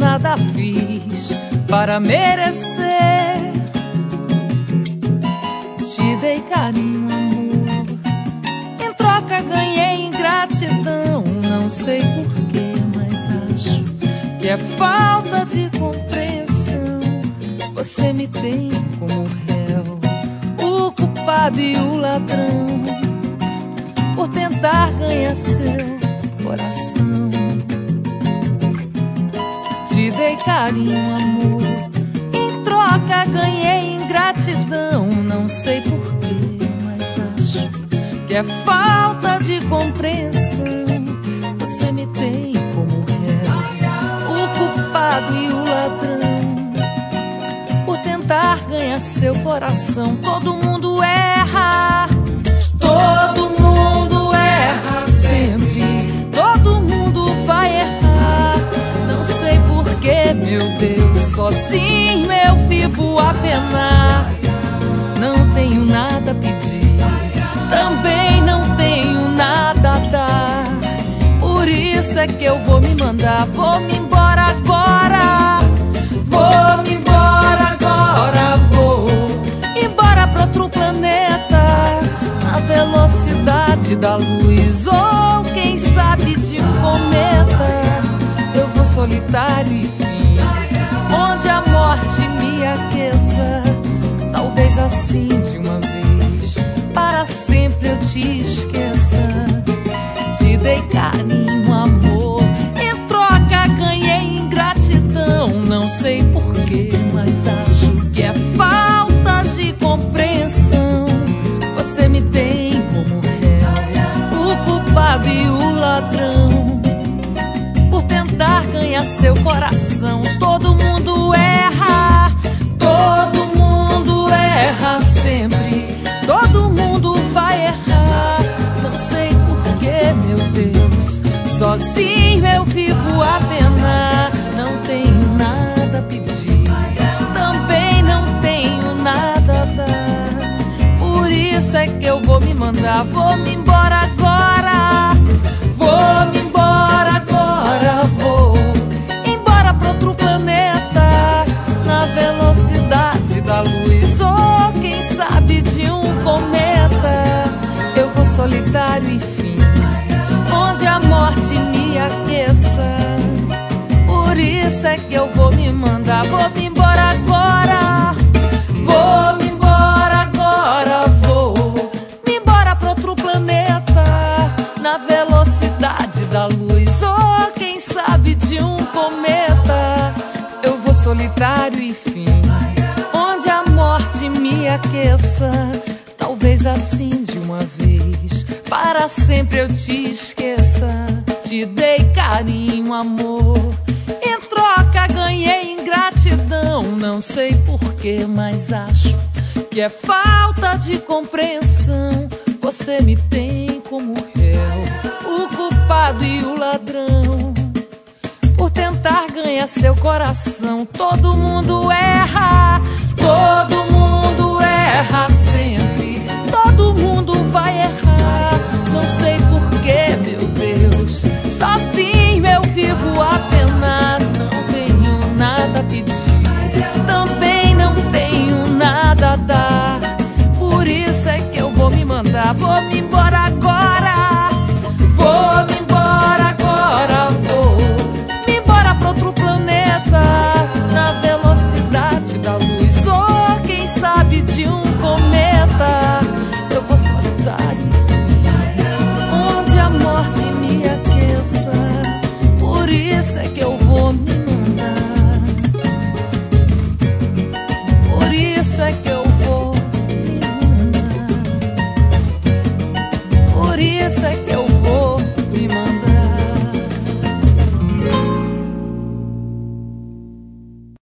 nada fiz para merecer. Te dei carinho, amor, em troca ganhei ingratidão. Não sei porquê, mas acho que é falta de compreensão. Você me tem como réu, o culpado e o ladrão, por tentar ganhar seu coração. Te dei carinho, amor, em troca ganhei ingratidão. Não sei porquê, mas acho que é falta de compreensão. Você me tem como réu, o culpado e o ladrão, por tentar ganhar seu coração. Todo mundo erra, todo mundo erra sempre, todo mundo vai errar. Não sei porquê, meu Deus, sozinho eu vivo a penar. Não tenho nada a pedir, também não tenho nada a dar. Por isso é que eu vou me mandar, vou-me embora agora. Vou-me embora agora, vou embora pra outro planeta, na velocidade da luz, ou quem sabe de um cometa. Eu vou solitário e fim, onde a morte me aqueça. Talvez assim de uma vez, para sempre eu te esqueça. Te dei carinho, amor, em troca ganhei ingratidão. Não sei porquê, mas acho que é falta de compreensão. Você me tem como réu, o culpado e o ladrão, por tentar ganhar seu coração. Todo mundo erra, todo mundo erra sempre, todo mundo vai errar. Não sei porquê, meu Deus, sozinho eu vivo a penar. Não tenho nada a pedir, também não tenho nada a dar. Por isso é que eu vou me mandar, vou-me embora agora. Vou-me embora agora, vou embora pra outro planeta, na velocidade da luz, ou quem sabe de um cometa. Eu vou solitário e fim, onde a morte me aqueça. Por isso é que eu vou me mandar, vou-me embora agora. Vou-me embora agora, vou me embora pra outro planeta, na velocidade da luz, ou quem sabe de um cometa. Eu vou solitário e fim, onde a morte me aqueça. Talvez assim de uma vez, para sempre eu te esqueça. Te dei carinho, amor, em troca ganhei ingratidão. Não sei porquê, mas acho que é falta de compreensão. Você me tem como réu, o culpado e o ladrão, por tentar ganhar seu coração. Todo mundo erra, todo mundo erra sempre, todo mundo vai errar. Não sei porquê, meu Deus, sozinho eu vivo a penar. Não tenho nada a pedir, também não tenho nada a dar. Por isso é que eu vou me mandar, vou me embora agora.